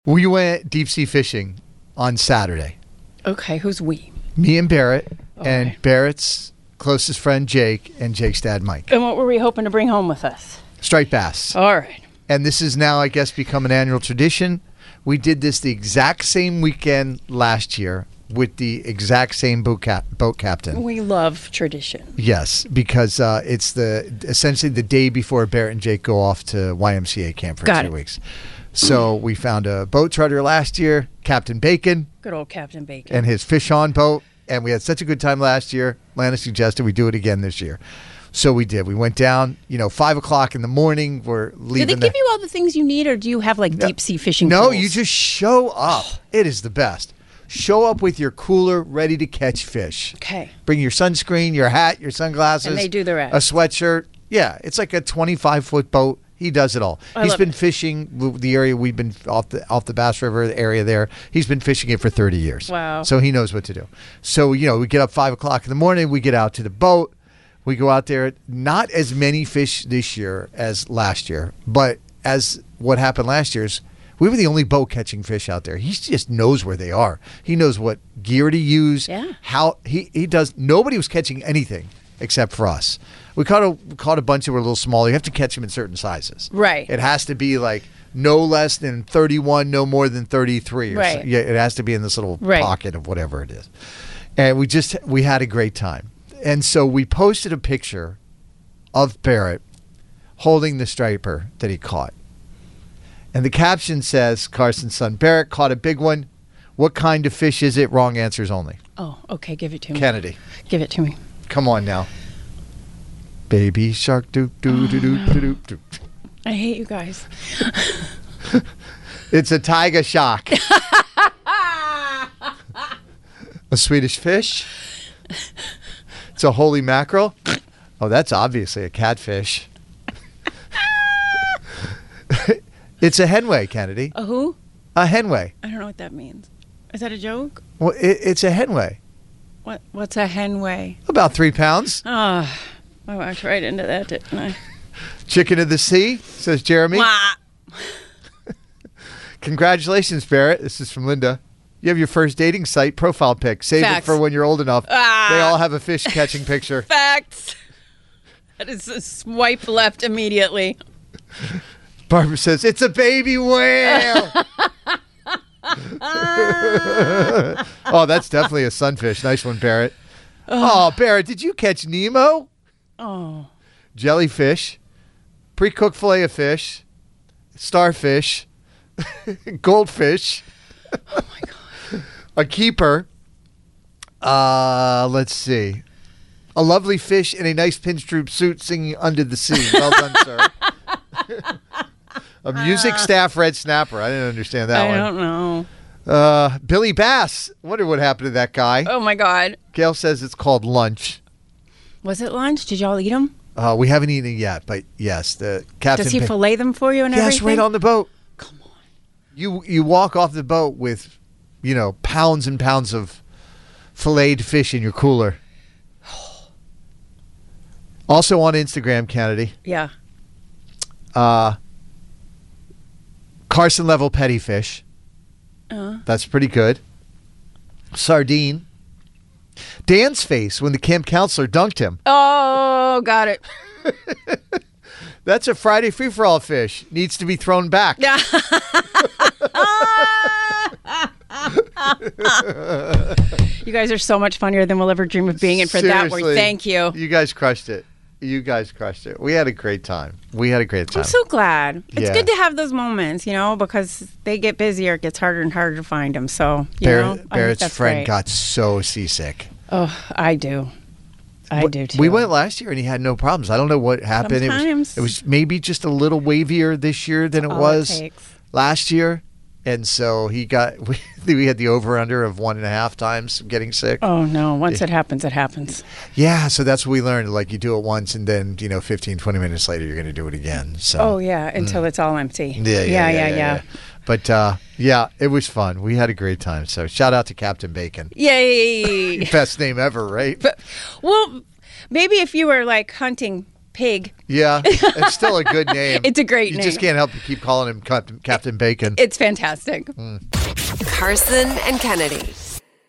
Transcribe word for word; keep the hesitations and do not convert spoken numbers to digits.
We went deep sea fishing on Saturday. Okay, who's we? Me and Barrett, Okay. and Barrett's closest friend Jake, and Jake's dad Mike. And what were we hoping to bring home with us? Striped bass. All right. And this is now, I guess, become an annual tradition. We did this the exact same weekend last year with the exact same boat, cap- boat captain. We love tradition. Yes, because uh, it's the essentially the day before Barrett and Jake go off to Y M C A camp for Got two it. weeks. So we found a boat charter last year, Captain Bacon, Good old Captain Bacon. and his fish on boat. And we had such a good time last year. Lana suggested we do it again this year. So we did. We went down, you know, five o'clock in the morning. We're leaving. Do they give the- you all the things you need, or do you have like No. deep sea fishing No, tools? you just show up. It is the best. Show up with your cooler ready to catch fish. Okay. Bring your sunscreen, your hat, your sunglasses. And they do the rest. A sweatshirt. Yeah, it's like a twenty-five foot boat. He does it all. I He's love been it. fishing the area we've been off the off the Bass River area there. He's been fishing it for thirty years. Wow. So he knows what to do. So, you know, we get up five o'clock in the morning. We get out to the boat. We go out there. Not as many fish this year as last year, but as what happened last year is we were the only boat catching fish out there. He just knows where they are. He knows what gear to use. Yeah. How he, he does. Nobody was catching anything except for us. We caught a caught a bunch that were a little smaller. You have to catch them in certain sizes. Right. It has to be like no less than thirty-one, no more than thirty-three. Or Right. So, yeah, it has to be in this little Right. pocket of whatever it is. And we just we had a great time. And so we posted a picture of Barrett holding the striper that he caught. And the caption says, Carson's son Barrett caught a big one. What kind of fish is it? Wrong answers only. Oh, okay. Give it to me. Kennedy, Give it to me. come on now. Baby shark doo doo doo doo doo doo doo. I hate you guys. It's a tiger shark. A Swedish fish. It's a holy mackerel. Oh, that's obviously a catfish. It's a henway, Kennedy. A who? A henway. I don't know what that means. Is that a joke? Well, it, it's a henway. What? What's a henway? About three pounds. Ah, I walked right into that, didn't I? Chicken of the sea, says Jeremy. Wah. Congratulations, Barrett. This is from Linda. You have your first dating site profile pic. Save Facts. it for when you're old enough. Ah. They all have a fish catching picture. Facts. That is a swipe left immediately. Barbara says, it's a baby whale. Oh, that's definitely a sunfish. Nice one, Barrett. Oh, Barrett, did you catch Nemo? Oh. Jellyfish, pre-cooked fillet of fish, starfish, goldfish, Oh my God. a keeper. Uh, let's see. A lovely fish in a nice pinstripe suit singing Under the Sea. Well done, sir. A music staff red snapper. I didn't understand that I one. don't know. Uh, Billy Bass. Wonder what happened to that guy. Oh my God. Gail says it's called lunch. Was it lunch? Did y'all eat them? Uh, we haven't eaten it yet, but yes, the captain. Does he pa- fillet them for you and Yes, everything? right on the boat. Come on. You you walk off the boat with, you know, pounds and pounds of filleted fish in your cooler. Also on Instagram, Kennedy, Yeah. uh, Carson level petty fish. Uh, That's pretty good. Sardine. Dan's face when the camp counselor dunked him. oh, got it. That's a Friday free-for-all fish. Needs to be thrown back. Yeah. You guys are so much funnier than we'll ever dream of being, and for that, we Seriously, thank you. You guys crushed it. You guys crushed it. We had a great time. We had a great time. I'm so glad. It's Yeah. good to have those moments, you know, because they get busier. It gets harder and harder to find them. So, you Barrett- know, I think Barrett's that's friend great. got so seasick. Oh, I do. I Wh- do too. We went last year and he had no problems. I don't know what happened. It Sometimes. was, it was maybe just a little wavier this year than it All was takes. last year. And so he got, we, we had the over under of one and a half times getting sick. Oh no! Once it happens, it happens. Yeah. So that's what we learned. Like you do it once and then, you know, fifteen, twenty minutes later, you're going to do it again. So. Oh yeah, until it's all empty. Mm. Yeah, yeah, yeah, yeah. yeah. But uh, yeah, it was fun. We had a great time. So shout out to Captain Bacon. Yay! Best name ever, right? But, well, maybe if you were like hunting Pig. Yeah, it's still a good name. It's a great you name. You just can't help but keep calling him Captain, Captain Bacon. It's fantastic. Carson and Kennedy